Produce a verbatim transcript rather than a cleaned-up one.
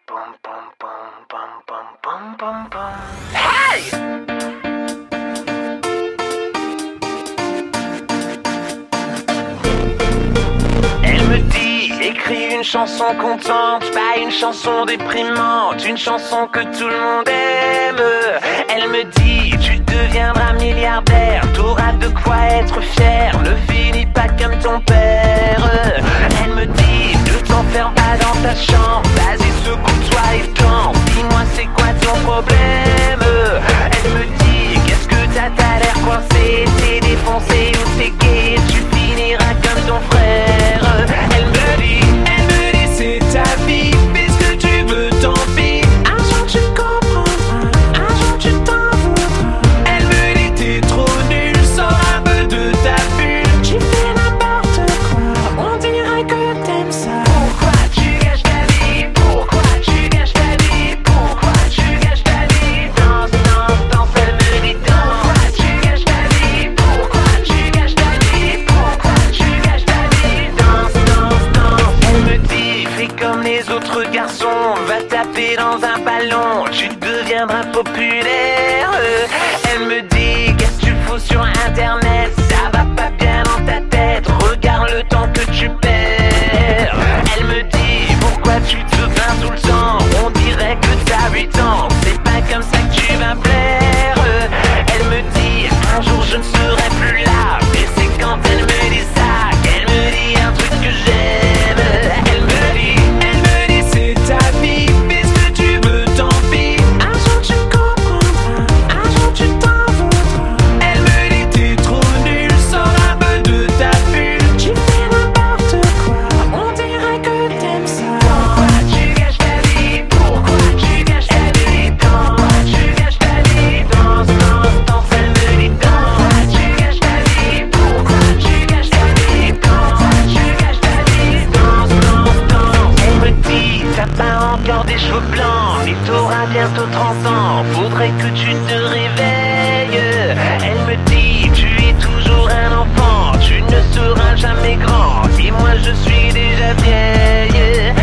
Pom, pom, pom, pom, pom, pom, pom, pom. Hey! Elle me dit, écris une chanson contente, pas une chanson déprimante, une chanson que tout le monde aime. Elle me dit, tu deviendras milliardaire, t'auras de quoi être fier, ne finis pas comme ton père. Elle me dit, ne t'enferme pas dans ta chambre, vas-y secoue-toi et danse, dis-moi c'est quoi ton problème. Elle me dit, qu'est-ce que t'as, t'as l'air coincé, t'es défoncé ou t'es gay, tu finiras comme ton frère. Elle me dit, elle me dit c'est ta vie, fais ce que tu veux, tant pis. Un jour tu comprendras, un jour tu t'en voudras. Elle me dit t'es trop nul, sors un peu de ta bulle. Tu fais n'importe quoi, on dirait que t'aimes ça. Pourquoi tu gâches ta vie? Pourquoi tu gâches ta vie? Pourquoi tu gâches ta vie? Danse, danse, danse, elle me dit danse. Pourquoi tu gâches ta vie? Pourquoi tu gâches ta vie? Pourquoi tu gâches ta vie? Danse, danse, danse. Elle me dit, fais comme les autres garçons, va taper dans un ballon, tu deviendras populaire. Elle me dit, qu'est-ce que tu fous sur internet? Ça va pas bien dans ta tête, regarde le temps que tu perds. Elle me dit, pourquoi tu te plains tout le temps? On dirait que t'as huit ans, c'est pas comme ça que tu vas plaire. Elle me dit, un jour je ne serai plus là, et c'est quand elle me dit ça qu'elle me dit un truc que j'aime. Elle me dit, elle me dit c'est ta vie, fais ce que tu veux, tant pis. Un jour tu comprendras, un jour tu t'en voudras. Elle me dit t'es trop nul, sors un peu de ta bulle. Tu fais n'importe quoi, on dirait que t'aimes ça. Pourquoi tu gâches ta vie? Pourquoi tu gâches ta vie? Pourquoi tu gâches ta vie? Danse, danse, danse, elle me dit danse. Pourquoi tu gâches ta vie? Pourquoi tu gâches ta vie? Pourquoi tu gâches ta vie? Danse, danse, danse. Elle me dit, t'as pas encore des cheveux blancs, mais t'auras bientôt trente ans, faudrait que tu te réveilles. Elle me dit, tu es toujours un enfant, tu ne seras jamais grand, et moi je suis déjà vieille.